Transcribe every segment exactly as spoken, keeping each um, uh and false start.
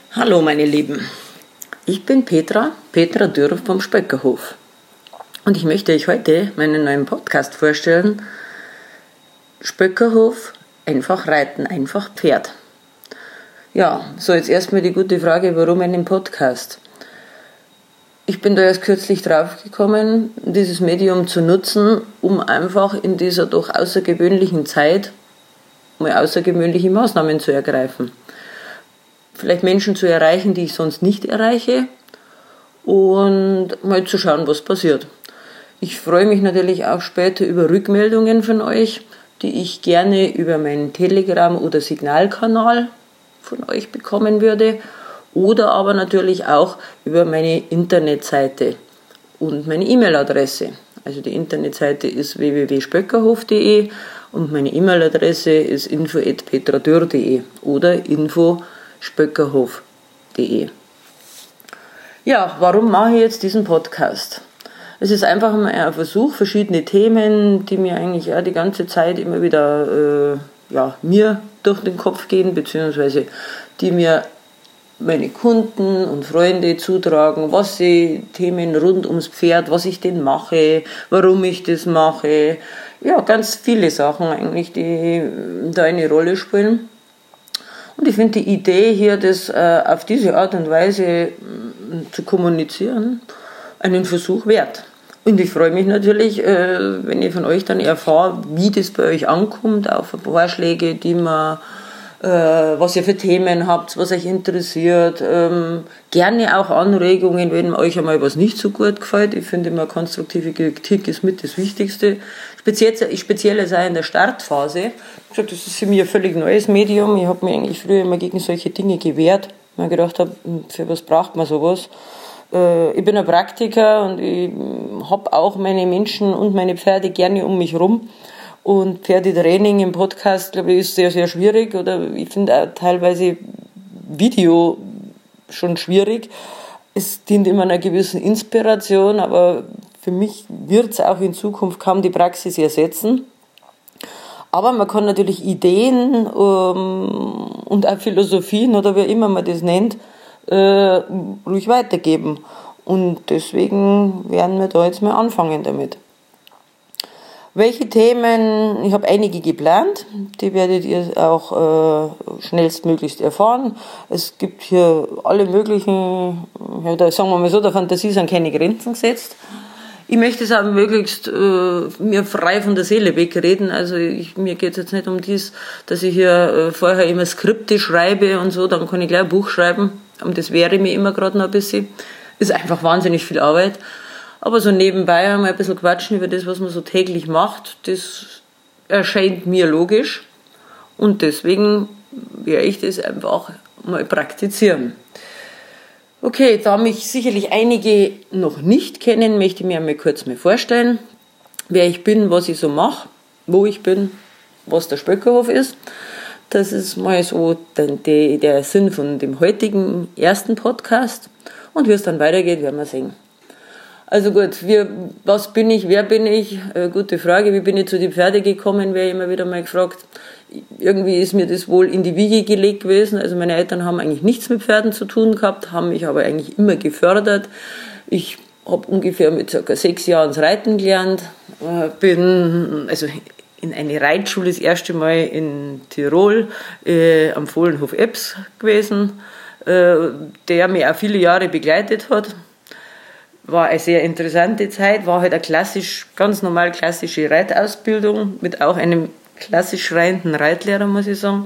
Hallo meine Lieben, ich bin Petra, Petra Dürr vom Spöckerhof und ich möchte euch heute meinen neuen Podcast vorstellen. Spöckerhof, einfach reiten, einfach Pferd. Ja, so jetzt erstmal die gute Frage, warum einen Podcast? Ich bin da erst kürzlich drauf gekommen, dieses Medium zu nutzen, um einfach in dieser doch außergewöhnlichen Zeit mal außergewöhnliche Maßnahmen zu ergreifen. Vielleicht Menschen zu erreichen, die ich sonst nicht erreiche und mal zu schauen, was passiert. Ich freue mich natürlich auch später über Rückmeldungen von euch, die ich gerne über meinen Telegram- oder Signalkanal von euch bekommen würde oder aber natürlich auch über meine Internetseite und meine E-Mail-Adresse. Also die Internetseite ist w w w punkt spöckerhof punkt d e und meine E-Mail-Adresse ist info at petradürr punkt d e oder info at spöckerhof punkt d e. Ja, warum mache ich jetzt diesen Podcast? Es ist einfach mal ein Versuch, verschiedene Themen, die mir eigentlich auch die ganze Zeit immer wieder äh, ja, mir durch den Kopf gehen, beziehungsweise die mir meine Kunden und Freunde zutragen, was sie Themen rund ums Pferd, was ich denn mache, warum ich das mache. Ja, ganz viele Sachen eigentlich, die da eine Rolle spielen. Und ich finde die Idee hier, das äh, auf diese Art und Weise äh, zu kommunizieren, einen Versuch wert. Und ich freue mich natürlich, äh, wenn ich von euch dann erfahre, wie das bei euch ankommt, auf Vorschläge, die man, äh, was ihr für Themen habt, was euch interessiert. Ähm, gerne auch Anregungen, wenn euch einmal was nicht so gut gefällt. Ich finde immer, konstruktive Kritik ist mit das Wichtigste. Speziell, speziell auch in der Startphase. Ich habe gesagt, das ist für mich ein völlig neues Medium. Ich habe mich eigentlich früher immer gegen solche Dinge gewehrt, weil ich gedacht habe, für was braucht man sowas? Ich bin ein Praktiker und ich habe auch meine Menschen und meine Pferde gerne um mich rum. Und Pferdetraining im Podcast, glaube ich, ist sehr, sehr schwierig. Oder ich finde auch teilweise Video schon schwierig. Es dient immer einer gewissen Inspiration, aber für mich wird es auch in Zukunft kaum die Praxis ersetzen. Aber man kann natürlich Ideen ähm, und auch Philosophien oder wie immer man das nennt, äh, ruhig weitergeben. Und deswegen werden wir da jetzt mal anfangen damit. Welche Themen, ich habe einige geplant, die werdet ihr auch äh, schnellstmöglichst erfahren. Es gibt hier alle möglichen, ja, da sagen wir mal so, der Fantasie sind keine Grenzen gesetzt. Ich möchte es aber möglichst äh, mir frei von der Seele wegreden. Also ich, mir geht es jetzt nicht um dies, dass ich hier äh, vorher immer Skripte schreibe und so, dann kann ich gleich ein Buch schreiben. Und das wäre mir immer gerade noch ein bisschen. Ist einfach wahnsinnig viel Arbeit. Aber so nebenbei einmal ein bisschen quatschen über das, was man so täglich macht, das erscheint mir logisch. Und deswegen werde ich das einfach mal praktizieren. Okay, da mich sicherlich einige noch nicht kennen, möchte ich mir einmal kurz mal vorstellen, wer ich bin, was ich so mache, wo ich bin, was der Spöckerhof ist. Das ist mal so der, der Sinn von dem heutigen ersten Podcast. Und wie es dann weitergeht, werden wir sehen. Also gut, wir, was bin ich, wer bin ich? Äh, gute Frage, wie bin ich zu den Pferden gekommen, wäre immer wieder mal gefragt. Irgendwie ist mir das wohl in die Wiege gelegt gewesen. Also meine Eltern haben eigentlich nichts mit Pferden zu tun gehabt, haben mich aber eigentlich immer gefördert. Ich habe ungefähr mit ca. sechs Jahren das Reiten gelernt, äh, bin also in eine Reitschule das erste Mal in Tirol äh, am Fohlenhof Ebbs gewesen, äh, der mich auch viele Jahre begleitet hat. War eine sehr interessante Zeit, war halt eine klassisch, ganz normal klassische Reitausbildung mit auch einem klassisch reitenden Reitlehrer, muss ich sagen.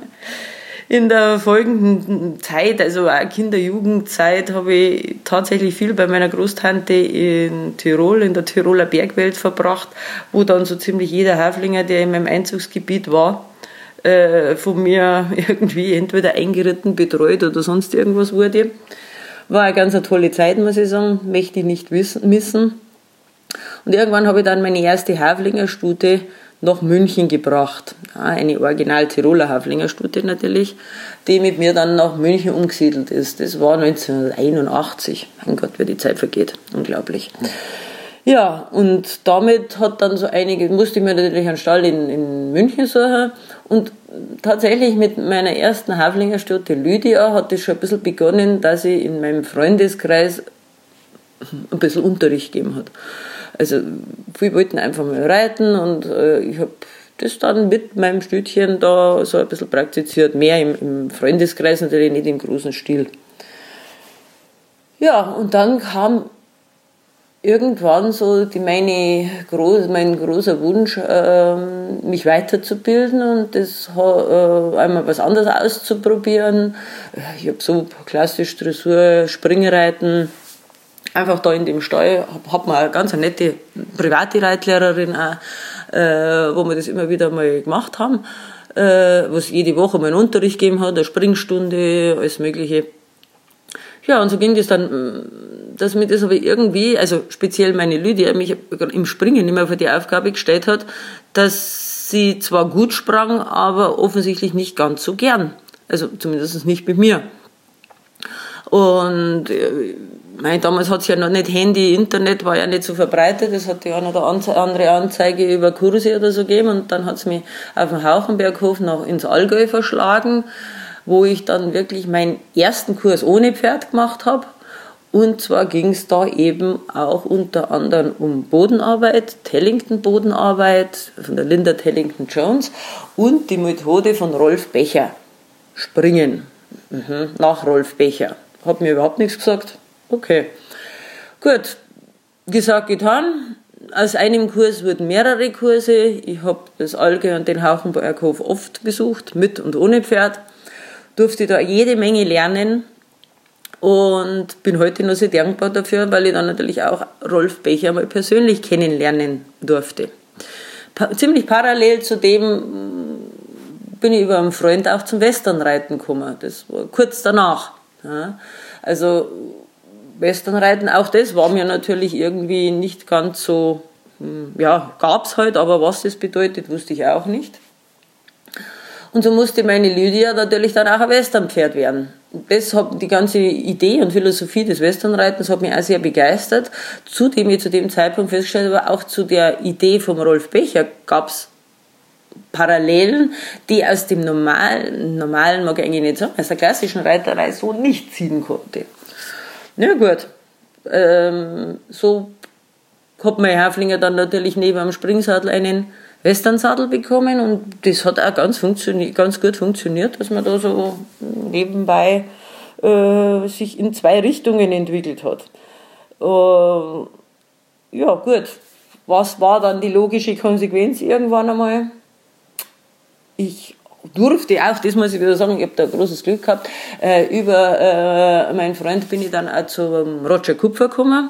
In der folgenden Zeit, also auch Kinder-Jugendzeit, habe ich tatsächlich viel bei meiner Großtante in Tirol, in der Tiroler Bergwelt verbracht, wo dann so ziemlich jeder Haflinger, der in meinem Einzugsgebiet war, äh, von mir irgendwie entweder eingeritten, betreut oder sonst irgendwas wurde. War eine ganz eine tolle Zeit, muss ich sagen, möchte ich nicht wissen, missen. Und irgendwann habe ich dann meine erste Haflingerstute nach München gebracht. Eine original Tiroler Haflingerstute natürlich, die mit mir dann nach München umgesiedelt ist. Das war neunzehnhunderteinundachtzig. Mein Gott, wie die Zeit vergeht. Unglaublich. Ja, und damit hat dann so einige, musste ich mir natürlich einen Stall in, in München suchen und tatsächlich mit meiner ersten Haflingerstute Lydia hat es schon ein bisschen begonnen, dass ich in meinem Freundeskreis ein bisschen Unterricht gegeben hat. Also viele wollten einfach mal reiten und äh, ich habe das dann mit meinem Stütchen da so ein bisschen praktiziert, mehr im, im Freundeskreis, natürlich nicht im großen Stil. Ja, und dann kam irgendwann so die, meine, groß, mein großer Wunsch, äh, mich weiterzubilden und das äh, einmal was anderes auszuprobieren. Ich habe so klassisch Dressur, Springreiten, einfach da in dem Stall, habe hab mal eine ganz nette private Reitlehrerin auch, äh, wo wir das immer wieder mal gemacht haben, äh, was jede Woche mal einen Unterricht gegeben hat, eine Springstunde, alles Mögliche. Ja, und so ging das dann, dass mir das aber irgendwie, also speziell meine Lydia, mich im Springen immer für die Aufgabe gestellt hat, dass sie zwar gut sprang, aber offensichtlich nicht ganz so gern. Also zumindest nicht mit mir. Und mein, damals hat es ja noch nicht Handy, Internet war ja nicht so verbreitet, es hat ja auch noch eine andere Anzeige über Kurse oder so gegeben und dann hat es mich auf dem Hauchenberghof noch ins Allgäu verschlagen, wo ich dann wirklich meinen ersten Kurs ohne Pferd gemacht habe. Und zwar ging es da eben auch unter anderem um Bodenarbeit, Tellington-Bodenarbeit von der Linda Tellington-Jones und die Methode von Rolf Becher, Springen, mhm. nach Rolf Becher. Hat mir überhaupt nichts gesagt. Okay, gut, gesagt, getan. Aus einem Kurs wurden mehrere Kurse. Ich habe das Allgäu und den Hauchenberghof oft besucht, mit und ohne Pferd. Durfte da jede Menge lernen und bin heute noch sehr dankbar dafür, weil ich dann natürlich auch Rolf Becher mal persönlich kennenlernen durfte. Pa- ziemlich parallel zu dem bin ich über einen Freund auch zum Westernreiten gekommen. Das war kurz danach. Ja. Also Westernreiten, auch das war mir natürlich irgendwie nicht ganz so, ja, gab's halt, aber was das bedeutet, wusste ich auch nicht. Und so musste meine Lydia natürlich dann auch ein Westernpferd werden. Das hat die ganze Idee und Philosophie des Westernreitens hat mich auch sehr begeistert. Zudem ich zu dem Zeitpunkt festgestellt habe, auch zu der Idee vom Rolf Becher gab es Parallelen, die aus dem normalen, normalen mag ich eigentlich nicht sagen, aus der klassischen Reiterei so nicht ziehen konnte. Na gut, ähm, so hat mein Haflinger dann natürlich neben dem Springsattel einen Westernsattel bekommen und das hat auch ganz, funktio- ganz gut funktioniert, dass man da so nebenbei äh, sich in zwei Richtungen entwickelt hat. Äh, ja gut, was war dann die logische Konsequenz irgendwann einmal? Ich durfte auch, das muss ich wieder sagen, ich habe da ein großes Glück gehabt, äh, über äh, meinen Freund bin ich dann auch zum Roger Kupfer gekommen,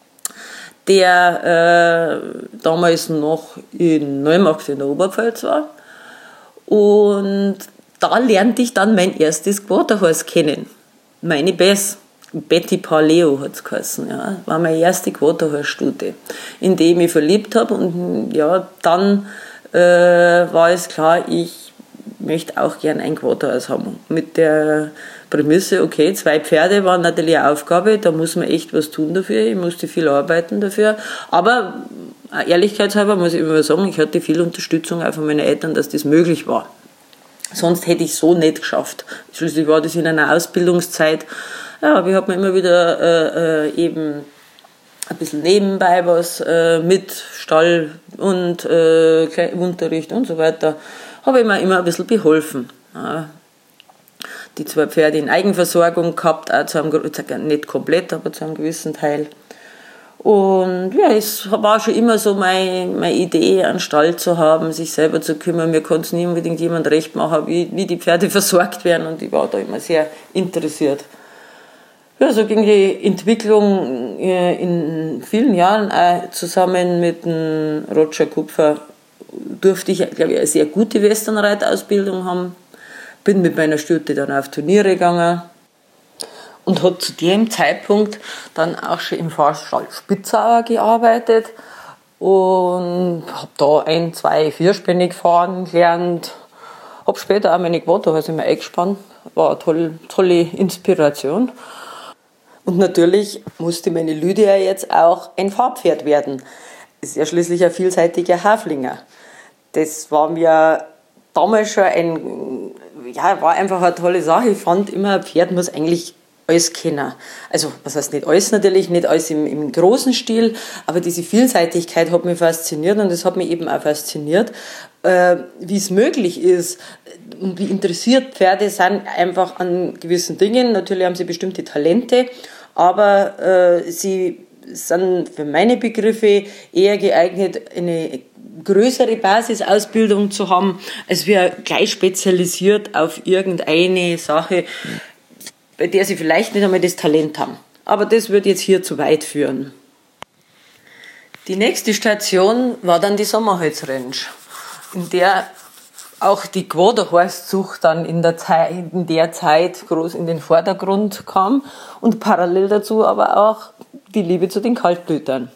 der äh, damals noch in Neumarkt in der Oberpfalz war. Und da lernte ich dann mein erstes Quarterhorse kennen. Meine Bess. Betty Paleo hat es geheißen. Ja. War meine erste Quarterhorse-Stute, in die ich mich verliebt habe. Und ja, dann äh, war es klar, ich möchte auch gern ein Quarterhorse haben. Mit der Prämisse, okay, zwei Pferde waren natürlich eine Aufgabe, da muss man echt was tun dafür, ich musste viel arbeiten dafür, aber ehrlichkeitshalber muss ich immer sagen, ich hatte viel Unterstützung auch von meinen Eltern, dass das möglich war. Sonst hätte ich es so nicht geschafft. Schließlich war das in einer Ausbildungszeit, ja, aber ich habe mir immer wieder äh, eben ein bisschen nebenbei was äh, mit Stall und äh, Unterricht und so weiter, habe ich mir immer ein bisschen beholfen. Ja. Die zwei Pferde in Eigenversorgung gehabt, auch zu einem, nicht komplett, aber zu einem gewissen Teil. Und ja, es war schon immer so meine, meine Idee, einen Stall zu haben, sich selber zu kümmern. Mir konnte es nie unbedingt jemand recht machen, wie, wie die Pferde versorgt werden und ich war da immer sehr interessiert. Ja, so ging die Entwicklung in vielen Jahren auch zusammen mit dem Roger Kupfer. Durfte ich, glaube ich, eine sehr gute Westernreitausbildung haben. Bin mit meiner Stute dann auf Turniere gegangen und habe zu dem Zeitpunkt dann auch schon im Fahrstall Spitzauer gearbeitet und habe da ein, zwei vierspännig fahren gelernt. Habe später auch meine Quarterhorse immer eingespannt. War eine tolle, tolle Inspiration. Und natürlich musste meine Lydia jetzt auch ein Fahrpferd werden. Ist ja schließlich ein vielseitiger Haflinger. Das war mir damals schon ein, ja, war einfach eine tolle Sache. Ich fand immer, ein Pferd muss eigentlich alles kennen. Also, was heißt nicht alles natürlich, nicht alles im, im großen Stil, aber diese Vielseitigkeit hat mich fasziniert und das hat mich eben auch fasziniert, äh, wie es möglich ist und wie interessiert Pferde sind einfach an gewissen Dingen. Natürlich haben sie bestimmte Talente, aber äh, sie sind für meine Begriffe eher geeignet, eine größere Basisausbildung zu haben, als wir gleich spezialisiert auf irgendeine Sache, bei der sie vielleicht nicht einmal das Talent haben. Aber das würde jetzt hier zu weit führen. Die nächste Station war dann die Sommerholzranch, in der auch die Quaderhorstzucht dann in der, Zeit, in der Zeit groß in den Vordergrund kam und parallel dazu aber auch die Liebe zu den Kaltblütern.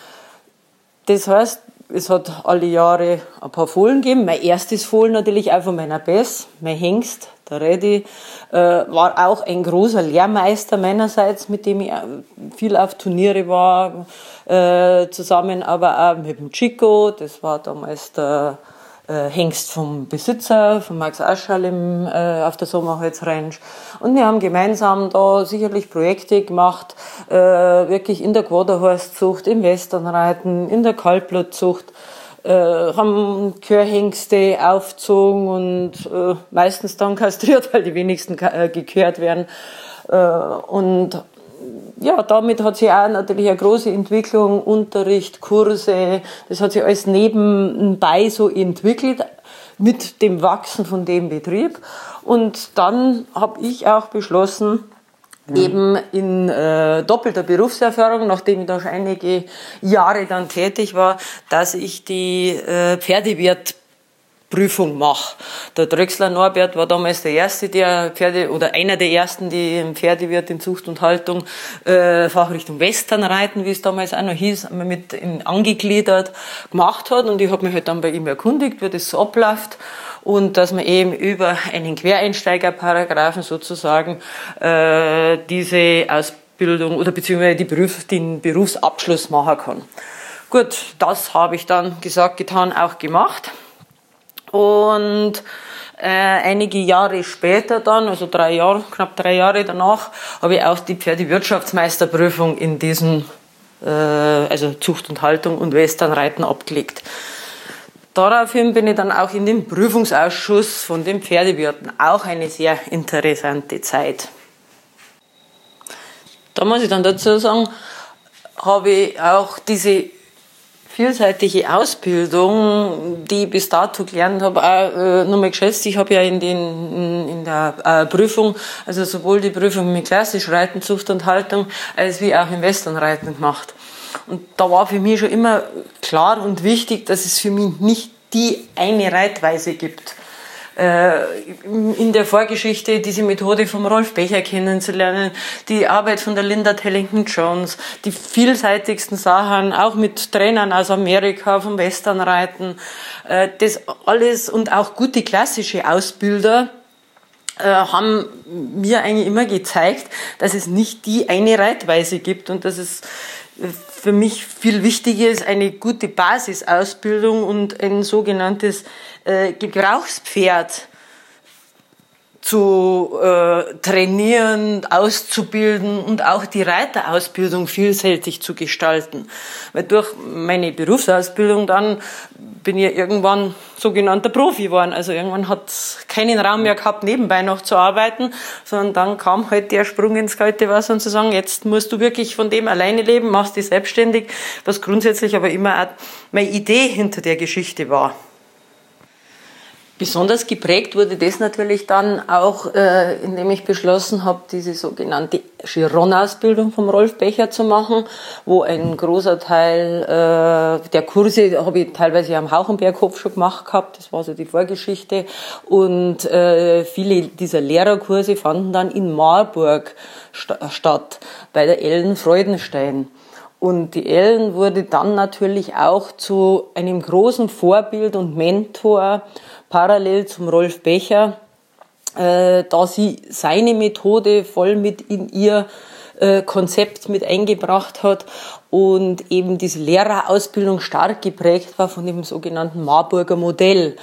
Das heißt, es hat alle Jahre ein paar Fohlen gegeben. Mein erstes Fohlen natürlich auch von meiner Bess, mein Hengst, der Reddy, äh, war auch ein großer Lehrmeister meinerseits, mit dem ich viel auf Turniere war, äh, zusammen aber auch mit dem Chico, das war damals der äh, Hengst vom Besitzer, von Max Aschall im, äh, auf der Sommerholzranch. Und wir haben gemeinsam da sicherlich Projekte gemacht, äh, wirklich in der Quaderhorstzucht, im Westernreiten, in der Kaltblutzucht, äh, haben Gehörhengste aufgezogen und äh, meistens dann kastriert, weil die wenigsten äh, gekürt werden. Äh, und ja, damit hat sich auch natürlich eine große Entwicklung, Unterricht, Kurse, das hat sich alles nebenbei so entwickelt mit dem Wachsen von dem Betrieb. Und dann habe ich auch beschlossen, ja. eben in äh, doppelter Berufserfahrung, nachdem ich da schon einige Jahre dann tätig war, dass ich die äh, Pferdewirt Prüfung mache. Der Dröxler Norbert war damals der Erste, der Pferde, oder einer der Ersten, die im Pferdewirt in Zucht und Haltung äh, Fachrichtung Westernreiten, wie es damals auch noch hieß, mit in, angegliedert gemacht hat. Und ich habe mich halt dann bei ihm erkundigt, wie das so abläuft. Und dass man eben über einen Quereinsteigerparagraphen sozusagen äh, diese Ausbildung oder beziehungsweise die Beruf, den Berufsabschluss machen kann. Gut, das habe ich dann gesagt, getan, auch gemacht. Und äh, einige Jahre später dann, also drei Jahre, knapp drei Jahre danach, habe ich auch die Pferdewirtschaftsmeisterprüfung in diesem, äh, also Zucht und Haltung und Westernreiten abgelegt. Daraufhin bin ich dann auch in den Prüfungsausschuss von den Pferdewirten, auch eine sehr interessante Zeit. Da muss ich dann dazu sagen, habe ich auch diese vielseitige Ausbildung, die ich bis dato gelernt habe, auch äh, nochmal geschätzt. Ich habe ja in, den, in, in der äh, Prüfung, also sowohl die Prüfung mit klassisch Reiten, Zucht und Haltung, als wie auch im Westernreiten gemacht. Und da war für mich schon immer klar und wichtig, dass es für mich nicht die eine Reitweise gibt. In der Vorgeschichte diese Methode vom Rolf Becher kennenzulernen, die Arbeit von der Linda Tellington-Jones, die vielseitigsten Sachen, auch mit Trainern aus Amerika, vom Westernreiten, das alles und auch gute klassische Ausbilder haben mir eigentlich immer gezeigt, dass es nicht die eine Reitweise gibt und dass es für mich viel wichtiger ist, eine gute Basisausbildung und ein sogenanntes äh, Gebrauchspferd zu äh, trainieren, auszubilden und auch die Reiterausbildung vielfältig zu gestalten. Weil durch meine Berufsausbildung dann bin ich irgendwann sogenannter Profi geworden. Also irgendwann hat es keinen Raum mehr gehabt, nebenbei noch zu arbeiten, sondern dann kam halt der Sprung ins kalte Wasser und zu sagen, jetzt musst du wirklich von dem alleine leben, machst dich selbstständig, was grundsätzlich aber immer auch meine Idee hinter der Geschichte war. Besonders geprägt wurde das natürlich dann auch, äh, indem ich beschlossen habe, diese sogenannte Chiron-Ausbildung vom Rolf Becher zu machen, wo ein großer Teil äh, der Kurse habe ich teilweise am Hauchenberghof schon gemacht gehabt, das war so die Vorgeschichte, und äh, viele dieser Lehrerkurse fanden dann in Marburg st- statt, bei der Ellen Freudenstein. Und die Ellen wurde dann natürlich auch zu einem großen Vorbild und Mentor parallel zum Rolf Becher, äh, da sie seine Methode voll mit in ihr äh, Konzept mit eingebracht hat und eben diese Lehrerausbildung stark geprägt war von dem sogenannten Marburger Modell,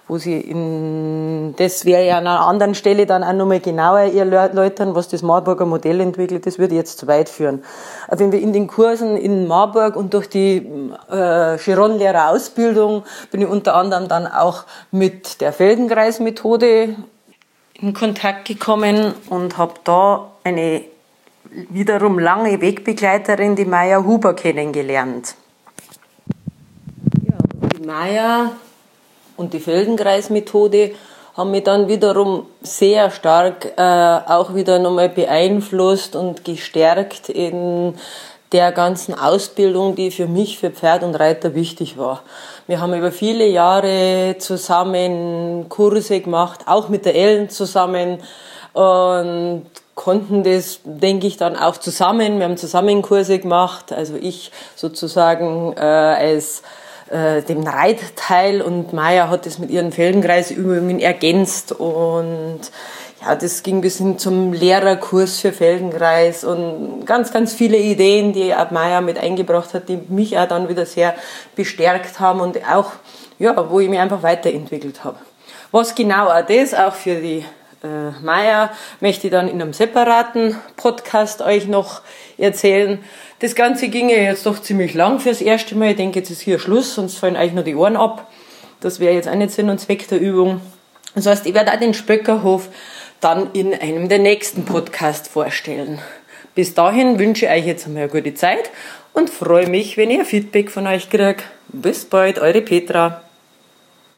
wo sie in, das wäre ja an einer anderen Stelle dann auch nochmal genauer erläutern, was das Marburger Modell entwickelt, das würde jetzt zu weit führen. Aber wenn wir in den Kursen in Marburg und durch die äh, Chiron-Lehrerausbildung bin ich unter anderem dann auch mit der Feldenkreis-Methode in Kontakt gekommen und habe da eine wiederum lange Wegbegleiterin, die Maya Huber, kennengelernt. Ja, die Maya und die Feldenkreis-Methode haben mich dann wiederum sehr stark äh, auch wieder nochmal beeinflusst und gestärkt in der ganzen Ausbildung, die für mich, für Pferd und Reiter wichtig war. Wir haben über viele Jahre zusammen Kurse gemacht, auch mit der Ellen zusammen, und konnten das, denke ich, dann auch zusammen. Wir haben zusammen Kurse gemacht, also ich sozusagen äh, als äh, dem Reitteil und Maya hat das mit ihren Feldenkreisübungen ergänzt, und ja, das ging bis hin zum Lehrerkurs für Feldenkreis und ganz, ganz viele Ideen, die auch Maya mit eingebracht hat, die mich auch dann wieder sehr bestärkt haben und auch, ja, wo ich mich einfach weiterentwickelt habe. Was genau auch das, auch für die äh, Maya, möchte ich dann in einem separaten Podcast euch noch erzählen. Das Ganze ging ja jetzt doch ziemlich lang fürs erste Mal. Ich denke, jetzt ist hier Schluss, sonst fallen euch noch die Ohren ab. Das wäre jetzt auch nicht Sinn und Zweck der Übung. Das heißt, ich werde auch den Spöckerhof dann in einem der nächsten Podcasts vorstellen. Bis dahin wünsche ich euch jetzt einmal eine gute Zeit und freue mich, wenn ihr Feedback von euch kriegt. Bis bald, eure Petra.